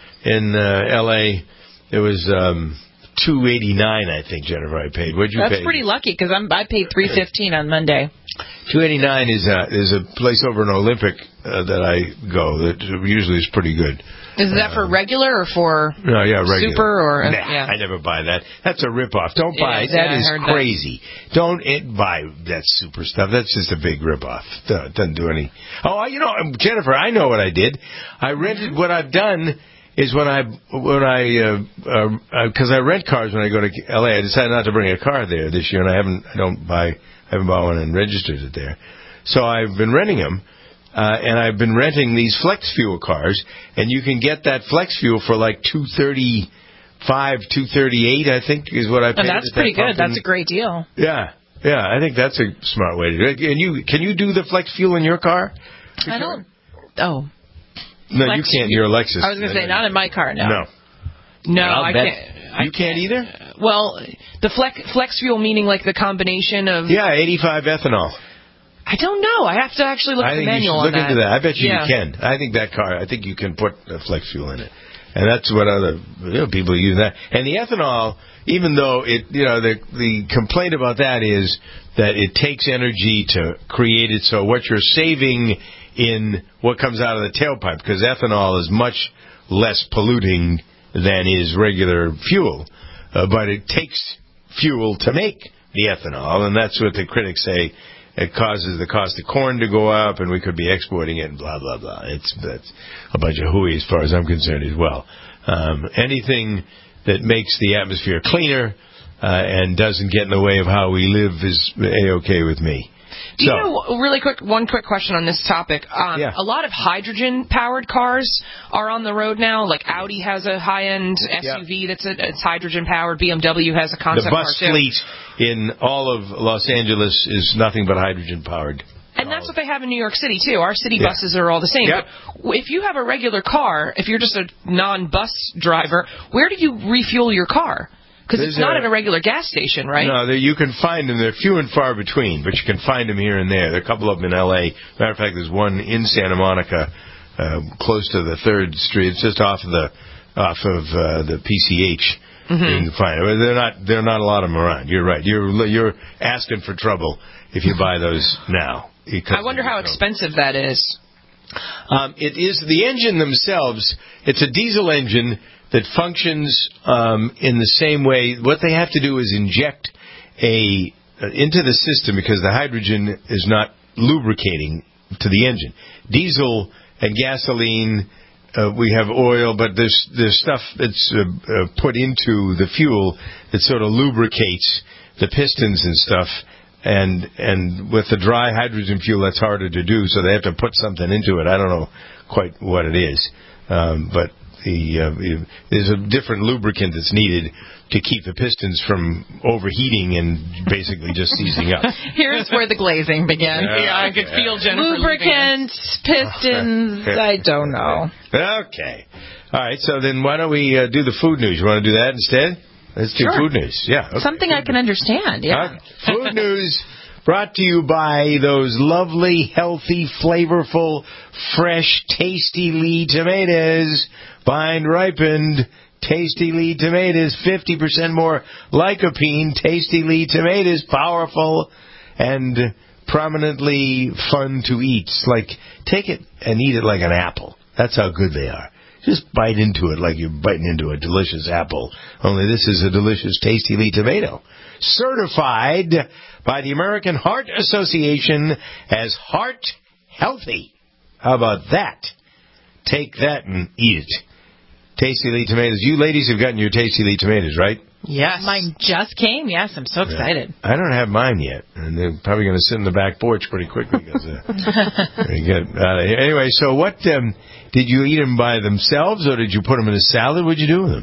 in uh, L A, it was um, two eighty-nine, I think, Jennifer, I paid. What'd you That's pay? That's pretty lucky, because I paid three fifteen on Monday. two eighty-nine is a, is a place over in Olympic uh, that I go that usually is pretty good. Is that for regular or for no, yeah, regular. super? Or nah, yeah. I never buy that. That's a ripoff. Don't buy yeah, it. That yeah, is crazy. That. Don't it, buy that super stuff. That's just a big ripoff. It doesn't do any. Oh, you know, Jennifer, I know what I did. I rented. What I've done is when I when I because uh, uh, I rent cars when I go to L A. I decided not to bring a car there this year, and I haven't. I don't buy. I haven't bought one and registered it there. So I've been renting them. Uh, and I've been renting these flex fuel cars, and you can get that flex fuel for like two thirty-five, two thirty-eight, I think, is what I paid. And that's pretty good. That's a great deal. Yeah, yeah, I think that's a smart way to do it. And you, can you do the flex fuel in your car? I don't. Oh. No, you can't. You're a Lexus. I was going to say, not in my car, no. No. No, I'll I bet can't. You can't either? Well, the flex, flex fuel meaning like the combination of... Yeah, eighty-five ethanol. I don't know. I have to actually look I at the think manual you should look on that. into that. I bet you yeah. you can. I think that car, I think you can put a flex fuel in it. And that's what other you know, people use that. And the ethanol, even though it, you know, the the complaint about that is that it takes energy to create it. So what you're saving in what comes out of the tailpipe, because ethanol is much less polluting than is regular fuel. Uh, but it takes fuel to make the ethanol, and that's what the critics say. It causes the cost of corn to go up, and we could be exporting it, and blah, blah, blah. It's that's a bunch of hooey as far as I'm concerned as well. Um, anything that makes the atmosphere cleaner uh, and doesn't get in the way of how we live is A-okay with me. Do so, you know, really quick, one quick question on this topic. Um, yeah. A lot of hydrogen-powered cars are on the road now. Like Audi has a high-end S U V yeah. that's a, it's hydrogen-powered. B M W has a concept car, too. The bus fleet in all of Los Angeles is nothing but hydrogen-powered. And that's what they have in New York City, too. Our city yeah. buses are all the same. Yep. But if you have a regular car, if you're just a non-bus driver, where do you refuel your car? Because it's not a, at a regular gas station, right? No, you can find them. They're few and far between, but you can find them here and there. There are a couple of them in L A. Matter of fact, there's one in Santa Monica, uh, close to the third Street. It's just off of the off of uh, the P C H. Mm-hmm. You can find them. They're not. There are not a lot of them around. You're right. You're you're asking for trouble if you buy those now. I wonder how expensive that is. Um, it is the engine themselves. It's a diesel engine that functions um, in the same way. What they have to do is inject a uh, into the system, because the hydrogen is not lubricating to the engine. Diesel and gasoline, uh, we have oil, but there's there's stuff that's uh, uh, put into the fuel that sort of lubricates the pistons and stuff. And and with the dry hydrogen fuel, that's harder to do, so they have to put something into it. I don't know quite what it is, um, but the uh, there's a different lubricant that's needed to keep the pistons from overheating and basically just seizing up. Here's where the glazing begins. Yeah, yeah, I could yeah. feel Jennifer. Lubricants, pistons, I don't know. Okay. All right, so then why don't we uh, do the food news? You want to do that instead? Let's do sure. food news. Yeah. Okay. Something I can understand, yeah. Uh, food news brought to you by those lovely, healthy, flavorful, fresh, Tasty Lee tomatoes. Bind ripened Tasty Lee tomatoes, fifty percent more lycopene. Tasty Lee tomatoes, powerful and prominently fun to eat. It's like, take it and eat it like an apple. That's how good they are. Just bite into it like you're biting into a delicious apple. Only this is a delicious Tasty Lee tomato. Certified by the American Heart Association as heart healthy. How about that? Take that and eat it. Tasty Lee tomatoes. You ladies have gotten your Tasty Lee tomatoes, right? Yes. Mine just came. Yes, I'm so excited. Yeah. I don't have mine yet, and they're probably going to sit in the back porch pretty quickly. Cause, uh, get out of here. Anyway, so what um, did you eat them by themselves, or did you put them in a salad? What did you do with them?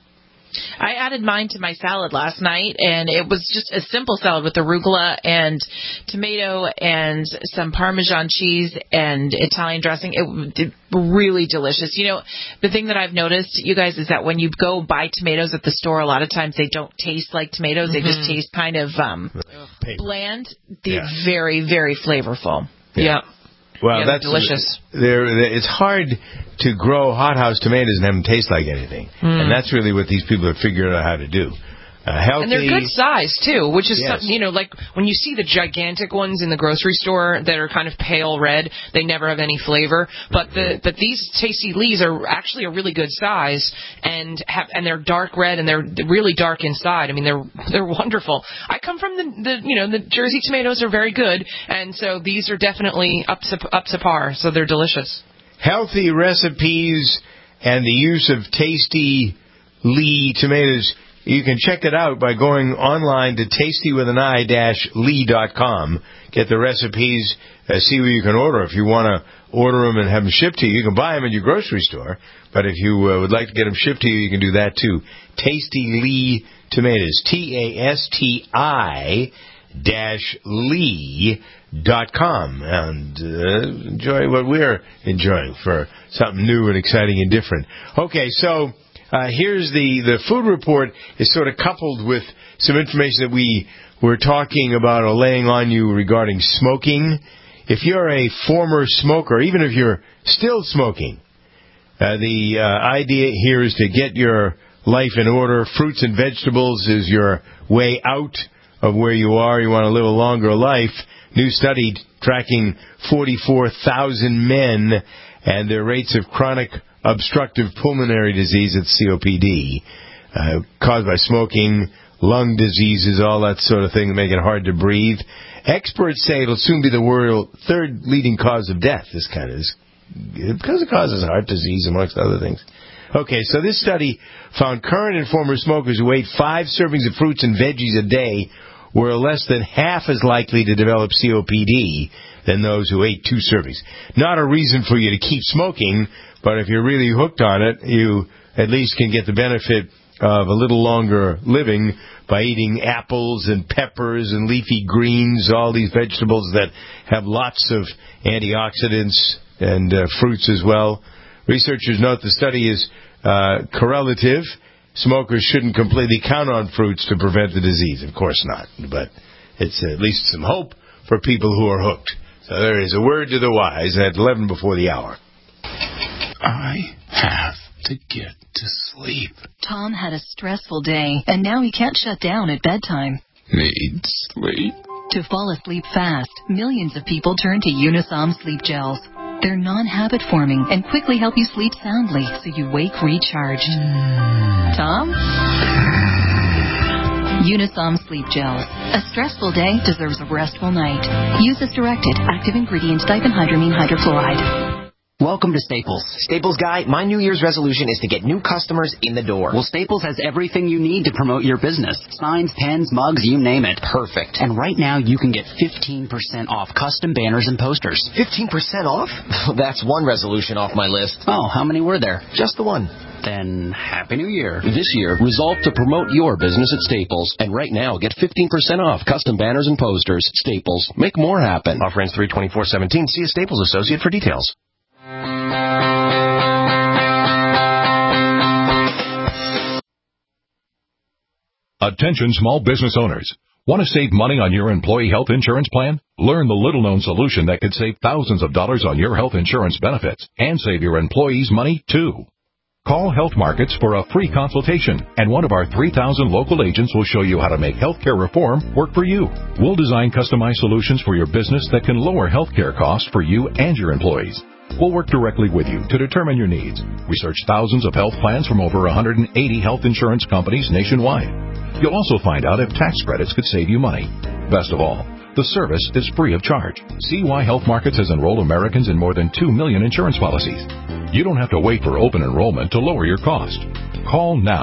I added mine to my salad last night, and it was just a simple salad with arugula and tomato and some Parmesan cheese and Italian dressing. It was really delicious. You know, the thing that I've noticed, you guys, is that when you go buy tomatoes at the store, a lot of times they don't taste like tomatoes. Mm-hmm. They just taste kind of um, bland. They're yeah. very, very flavorful. Yeah. yeah. Well, yeah, that's delicious. They're, it's hard to grow hothouse tomatoes and have them taste like anything, mm. and that's really what these people have figured out how to do. Uh, healthy, and they're good size too, which is yes. something, you know, like when you see the gigantic ones in the grocery store that are kind of pale red, they never have any flavor. But the but these Tasty Lees are actually a really good size, and have and they're dark red and they're really dark inside. I mean, they're they're wonderful. I come from the, the you know the Jersey tomatoes are very good, and so these are definitely up to up to par. So they're delicious. Healthy recipes and the use of Tasty Lee tomatoes. You can check it out by going online to tasty with an I dash lee dot com. Get the recipes, uh, see where you can order. If you want to order them and have them shipped to you, you can buy them at your grocery store. But if you uh, would like to get them shipped to you, you can do that too. Tasty Lee tomatoes. T A S T I dash lee dot com. And uh, enjoy what we're enjoying for something new and exciting and different. Okay, so... Uh, here's the, the food report is sort of coupled with some information that we were talking about or laying on you regarding smoking. If you're a former smoker, even if you're still smoking, uh, the uh, idea here is to get your life in order. Fruits and vegetables is your way out of where you are. You want to live a longer life. New study tracking forty-four thousand men and their rates of chronic obstructive pulmonary disease, it's C O P D, uh, caused by smoking, lung diseases, all that sort of thing that make it hard to breathe. Experts say it'll soon be the world third leading cause of death, this kind of, because it causes heart disease, amongst other things. Okay, so this study found current and former smokers who ate five servings of fruits and veggies a day were less than half as likely to develop C O P D than those who ate two servings. Not a reason for you to keep smoking, but if you're really hooked on it, you at least can get the benefit of a little longer living by eating apples and peppers and leafy greens, all these vegetables that have lots of antioxidants, and uh, fruits as well. Researchers note the study is uh, correlative. Smokers shouldn't completely count on fruits to prevent the disease. Of course not, but it's at least some hope for people who are hooked. So there is a word to the wise at eleven before the hour. I have to get to sleep. Tom had a stressful day, and now he can't shut down at bedtime. Need sleep. To fall asleep fast, millions of people turn to Unisom Sleep Gels. They're non-habit forming and quickly help you sleep soundly so you wake recharged. Mm. Tom? Unisom Sleep Gels. A stressful day deserves a restful night. Use as directed. Active ingredient diphenhydramine hydrochloride. Welcome to Staples. Staples Guy, my New Year's resolution is to get new customers in the door. Well, Staples has everything you need to promote your business. Signs, pens, mugs, you name it. Perfect. And right now, you can get fifteen percent off custom banners and posters. fifteen percent off? That's one resolution off my list. Oh, how many were there? Just the one. Then, Happy New Year. This year, resolve to promote your business at Staples. And right now, get fifteen percent off custom banners and posters. Staples. Make more happen. Offer ends three twenty-four seventeen. See a Staples associate for details. Attention small business owners. Want to save money on your employee health insurance plan? Learn the little-known solution that could save thousands of dollars on your health insurance benefits and save your employees money, too. Call Health Markets for a free consultation, and one of our three thousand local agents will show you how to make healthcare reform work for you. We'll design customized solutions for your business that can lower healthcare costs for you and your employees. We'll work directly with you to determine your needs. Research thousands of health plans from over one hundred eighty health insurance companies nationwide. You'll also find out if tax credits could save you money. Best of all, the service is free of charge. See why Health Markets has enrolled Americans in more than two million insurance policies. You don't have to wait for open enrollment to lower your cost. Call now.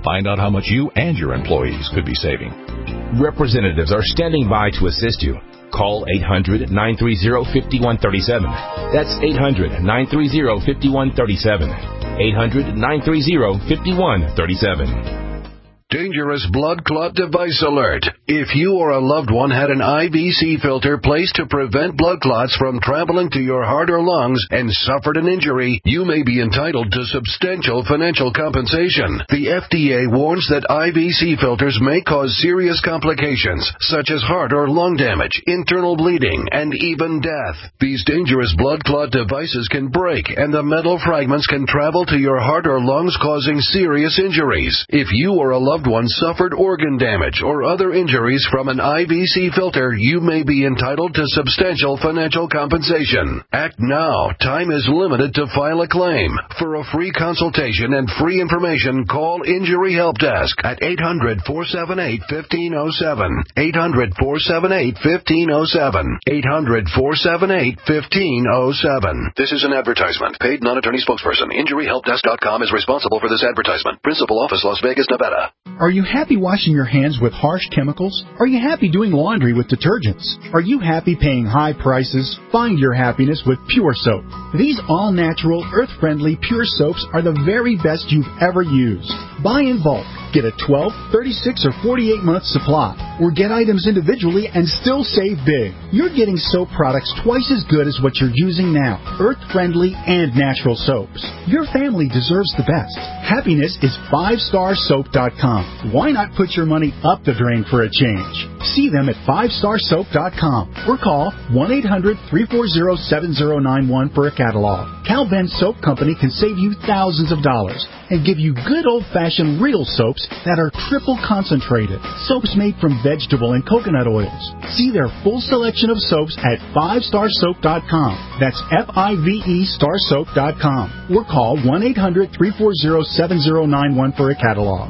Find out how much you and your employees could be saving. Representatives are standing by to assist you. Call eight hundred, nine three zero, five one three seven. That's eight hundred, nine three zero, five one three seven. eight hundred, nine three zero, five one three seven. Dangerous blood clot device alert. If you or a loved one had an I V C filter placed to prevent blood clots from traveling to your heart or lungs and suffered an injury, you may be entitled to substantial financial compensation. The F D A warns that I V C filters may cause serious complications, such as heart or lung damage, internal bleeding, and even death. These dangerous blood clot devices can break, and the metal fragments can travel to your heart or lungs, causing serious injuries. If you or a loved one suffered organ damage or other injuries from an I V C filter, you may be entitled to substantial financial compensation. Act now. Time is limited to file a claim. For a free consultation and free information, call Injury Help Desk at eight hundred, four seven eight, one five zero seven. eight hundred, four seven eight, one five zero seven. eight hundred, four seven eight, one five zero seven. This is an advertisement. Paid non-attorney spokesperson. Injury Help Desk dot com is responsible for this advertisement. Principal office, Las Vegas, Nevada. Are you happy washing your hands with harsh chemicals? Are you happy doing laundry with detergents? Are you happy paying high prices? Find your happiness with Pure Soap. These all-natural, earth-friendly Pure Soaps are the very best you've ever used. Buy in bulk. Get a twelve, thirty-six, or forty-eight month supply. Or get items individually and still save big. You're getting soap products twice as good as what you're using now. Earth-friendly and natural soaps. Your family deserves the best. Happiness is five star soap dot com. Why not put your money up the drain for a change? See them at five star soap dot com or call one eight hundred, three four zero, seven zero nine one for a catalog. Cal Ben Soap Company can save you thousands of dollars and give you good old-fashioned real soaps that are triple concentrated. Soaps made from vegetable and coconut oils. See their full selection of soaps at five star soap dot com. That's F I V E star soap dot com. Or call one eight hundred, three four zero, seven zero nine one for a catalog.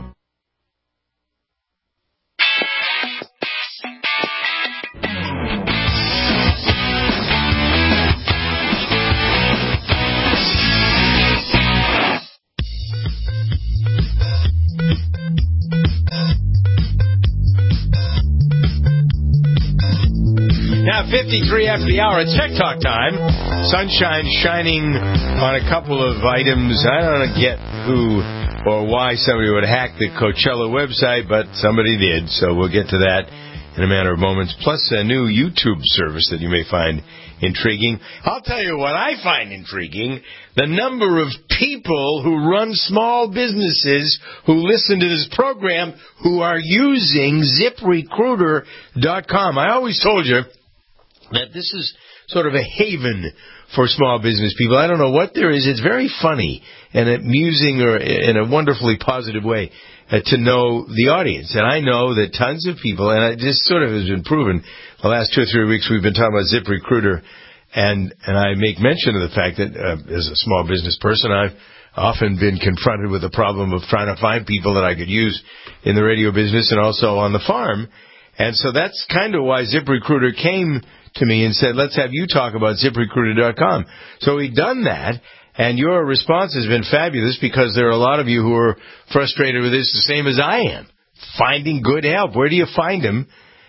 Now, fifty-three after the hour, it's Tech Talk time. Sunshine shining on a couple of items. I don't get who or why somebody would hack the Coachella website, but somebody did, so we'll get to that in a matter of moments. Plus, a new YouTube service that you may find intriguing. I'll tell you what I find intriguing. The number of people who run small businesses who listen to this program who are using zip recruiter dot com. I always told you that this is sort of a haven for small business people. I don't know what there is. It's very funny and amusing, or in a wonderfully positive way, uh, to know the audience. And I know that tons of people, and it just sort of has been proven the last two or three weeks we've been talking about ZipRecruiter, and, and I make mention of the fact that uh, as a small business person, I've often been confronted with the problem of trying to find people that I could use in the radio business and also on the farm. And so that's kind of why ZipRecruiter came to me and said, let's have you talk about zip recruiter dot com. So we've done that, and your response has been fabulous, because there are a lot of you who are frustrated with this the same as I am. Finding good help. Where do you find them?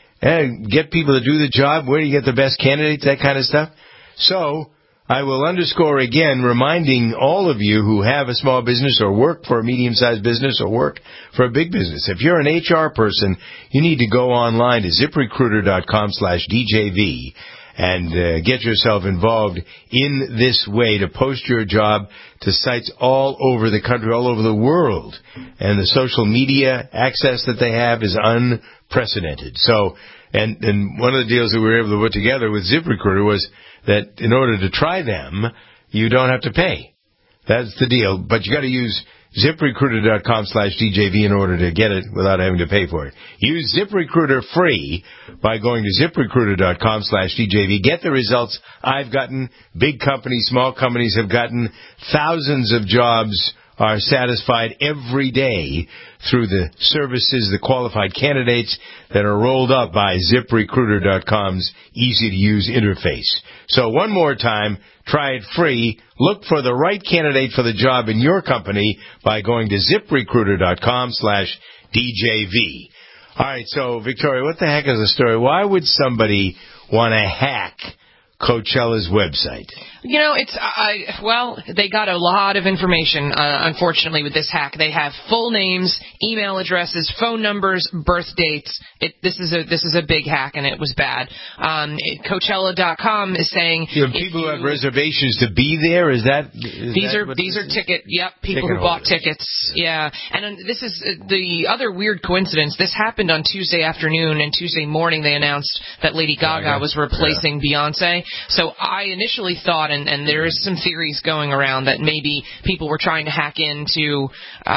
And get people to do the job. Where do you get the best candidates? That kind of stuff. So I will underscore again, reminding all of you who have a small business or work for a medium-sized business or work for a big business. If you're an H R person, you need to go online to zip recruiter dot com slash D J V and uh, get yourself involved in this way to post your job to sites all over the country, all over the world. And the social media access that they have is unprecedented. So, and, and one of the deals that we were able to put together with ZipRecruiter was that in order to try them, you don't have to pay. That's the deal. But you got to use zip recruiter dot com slash D J V in order to get it without having to pay for it. Use ZipRecruiter free by going to zip recruiter dot com slash D J V. Get the results I've gotten. Big companies, small companies have gotten. Thousands of jobs are satisfied every day through the services, the qualified candidates that are rolled up by zip recruiter dot com's easy-to-use interface. So one more time, try it free. Look for the right candidate for the job in your company by going to zip recruiter dot com slash D J V. All right, so, Victoria, what the heck is the story? Why would somebody want to hack Coachella's website? You know, it's, I, well, they got a lot of information, uh, unfortunately, with this hack. They have full names, email addresses, phone numbers, birth dates. It, this is a this is a big hack, and it was bad. Um, it, Coachella dot com is saying... You have people you, who have reservations to be there? Is that... Is these that are these are ticket, yep, people ticket who bought holders. tickets, yeah. And uh, this is uh, the other weird coincidence. This happened on Tuesday afternoon, and Tuesday morning they announced that Lady Gaga, Gaga. was replacing yeah. Beyonce. So I initially thought, and, and there is some theories going around, that maybe people were trying to hack in to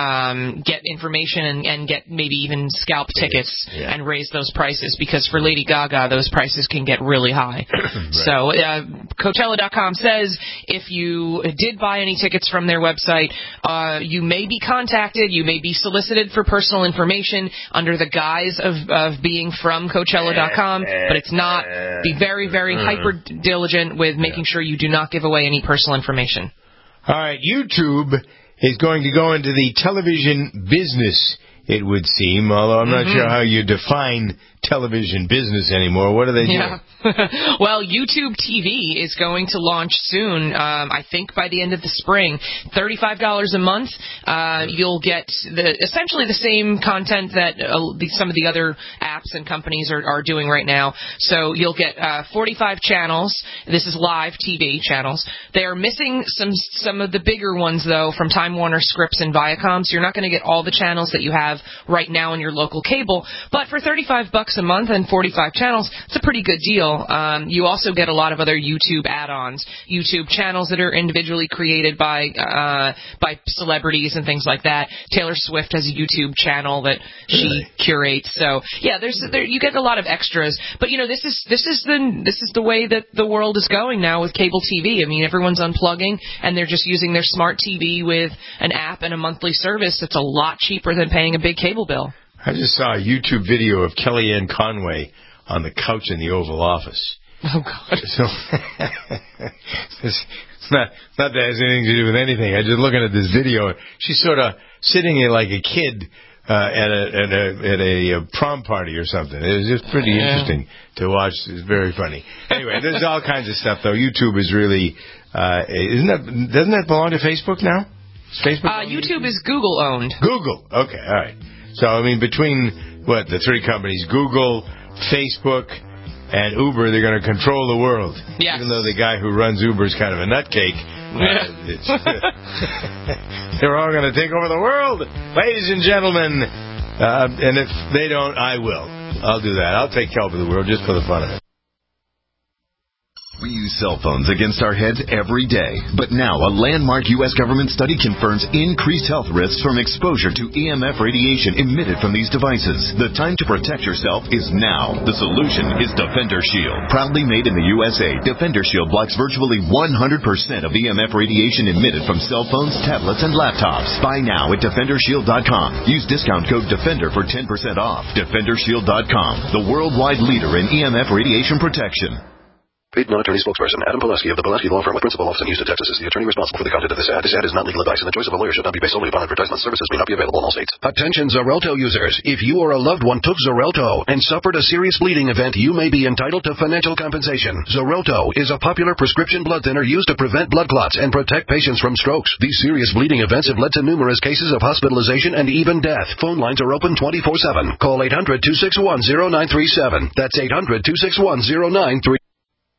um, get information and, and get maybe even scalp tickets yeah. and raise those prices, because for Lady Gaga, those prices can get really high. right. So uh, Coachella dot com says if you did buy any tickets from their website, uh, you may be contacted, you may be solicited for personal information under the guise of, of being from Coachella dot com, but it's not. Be very, very hyper diligent with making sure you do not give away any personal information. All right, YouTube is going to go into the television business, it would seem, although I'm not mm-hmm. sure how you define television business anymore. What are they doing? Yeah. Well, YouTube T V is going to launch soon, um, I think by the end of the spring. thirty-five dollars a month. Uh, you'll get the, essentially the same content that uh, the, some of the other apps and companies are, are doing right now. So you'll get uh, forty-five channels. This is live T V channels. They are missing some some of the bigger ones, though, from Time Warner, Scripps, and Viacom. So you're not going to get all the channels that you have right now in your local cable. But for thirty-five bucks a month and forty-five channels, it's a pretty good deal. Um, you also get a lot of other YouTube add-ons, YouTube channels that are individually created by uh, by celebrities and things like that. Taylor Swift has a YouTube channel that she really? curates. So yeah, there's there, you get a lot of extras. But you know, this is this is the this is the way that the world is going now with cable T V. I mean, everyone's unplugging and they're just using their smart T V with an app and a monthly service that's a lot cheaper than paying a big cable bill. I just saw a YouTube video of Kellyanne Conway on the couch in the Oval Office. Oh, God. So, it's not, not that it has anything to do with anything. I just looking at this video. She's sort of sitting there like a kid uh, at a at a at a uh, prom party or something. It was just pretty yeah. interesting to watch. It's very funny. Anyway, there's all kinds of stuff though. YouTube is really uh, isn't that doesn't that belong to Facebook now? Is Facebook uh, YouTube, YouTube is Google owned. Google. Okay. All right. So I mean, between what the three companies, Google, Facebook, and Uber, they're going to control the world. Yes. Even though the guy who runs Uber is kind of a nutcake. Uh, it's, they're all going to take over the world. Ladies and gentlemen, uh, and if they don't, I will. I'll do that. I'll take help of the world just for the fun of it. We use cell phones against our heads every day. But now a landmark U S government study confirms increased health risks from exposure to E M F radiation emitted from these devices. The time to protect yourself is now. The solution is Defender Shield. Proudly made in the U S A, Defender Shield blocks virtually one hundred percent of E M F radiation emitted from cell phones, tablets, and laptops. Buy now at Defender Shield dot com. Use discount code DEFENDER for ten percent off. Defender Shield dot com, the worldwide leader in E M F radiation protection. Paid non-attorney spokesperson Adam Pulaski of the Pulaski Law Firm with principal office in Houston, Texas, is the attorney responsible for the content of this ad. This ad is not legal advice, and the choice of a lawyer should not be based solely upon advertisement. Services may not be available in all states. Attention Xarelto users. If you or a loved one took Xarelto and suffered a serious bleeding event, you may be entitled to financial compensation. Xarelto is a popular prescription blood thinner used to prevent blood clots and protect patients from strokes. These serious bleeding events have led to numerous cases of hospitalization and even death. Phone lines are open twenty-four seven. Call eight hundred, two six one, zero nine three seven. That's eight hundred, two six one, zero nine three seven.